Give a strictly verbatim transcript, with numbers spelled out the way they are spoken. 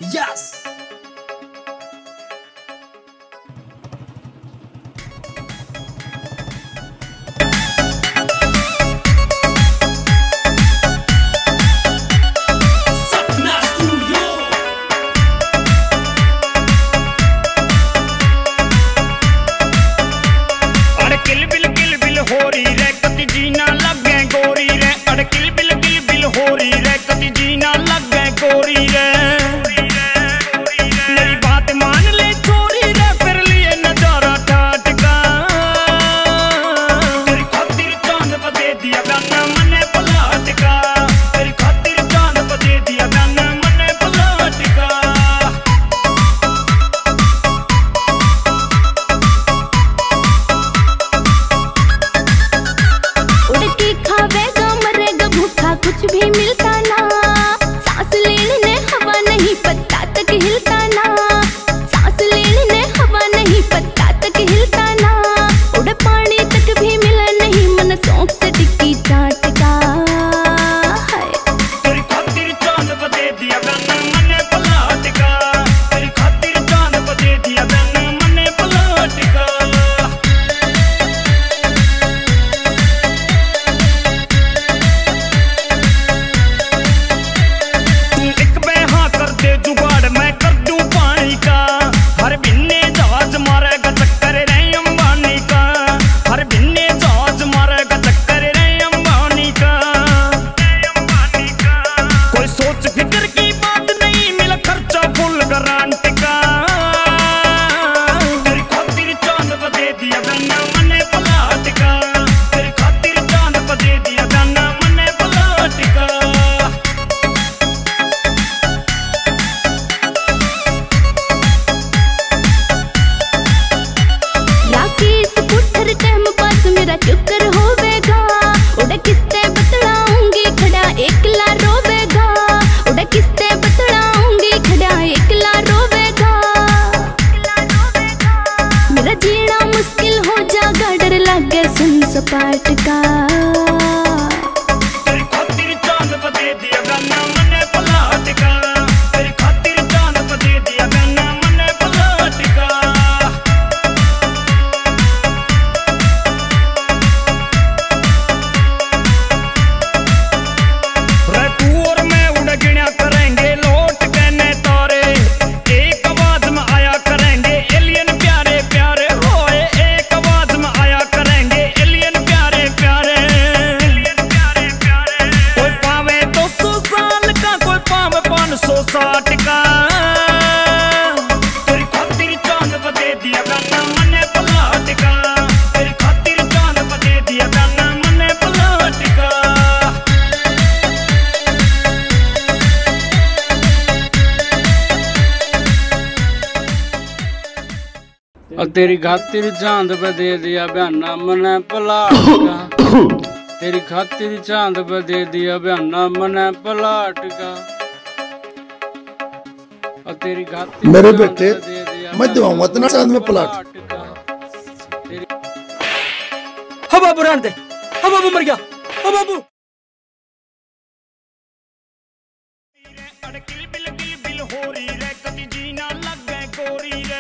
Yes कुछ भी मिलता ना, सांस लेने हवा नहीं पत्ता तक हिलता ना, सांस लेने हवा नहीं पत्ता तक हिलता ना, उड़ पानी तक भी मिला नहीं मन सौंप से टिक्की चाट का है। तेरी खातिर चांद पे दे दिया मैंने मने पलाट का, तेरी खातिर चांद पे दे दिया मैंने मने पलाट का। जुगाड़ मैं कर दूं पानी का, हर बिन्ने जहाज मारेगा चक्कर रे अंबानी का, हर बिन्ने जहाज मारेगा चक्कर रे अंबानी का। कोई सोच फिक्र की बात नहीं, मिला खर्चा फुल गारंटी का। तेरी खातिर चांद पे दे दिया मैंने मने पलाट का, तेरी खातिर चांद पे दे दिया मैंने मने पलाट का। मेरा चुकर होवेगा, उड़े किस्ते बतलाऊंगी खड़ा एकला रोवेगा, उड़े किस्ते बतलाऊंगी खड़ा एकला रोवेगा। मेरा जीना मुश्किल हो जागा डर लगे सुन सपाट का। तेरी खातिर चांद पे दे दिया गाना मने पलाट का, तेरी खातिर चांद पे दे दिया गाना मने पलाट का। करेंगे लौट कहने तारे, एक आवाज में आया करेंगे एलियन प्यारे प्यारे होए, एक आवाज में आया करेंगे एलियन प्यारे प्यारे। कोई पावे दो सौ साल का, कोई पावे पाँच सौ साठ का। तेरी खातिर चांद पे दे दिया गाना मने पलाट का, तेरी खातिर चांद पे दे दिया गाना मने पलाट का। और तेरी खातिर चांद पे दे दिया बयाना मने पलाट का, तेरी खातिर चांद पे दे दिया बयाना मने पलाट का। और तेरी खातिर मेरे बेटे मैं दूंगा इतना चांद में पलाट का। हाँ बाबू रहने दे, हाँ बाबू मर गया, हाँ बाबू। अड़किल बिल बिल बिल हो रही रे, कभी जीना लग गए गोरी।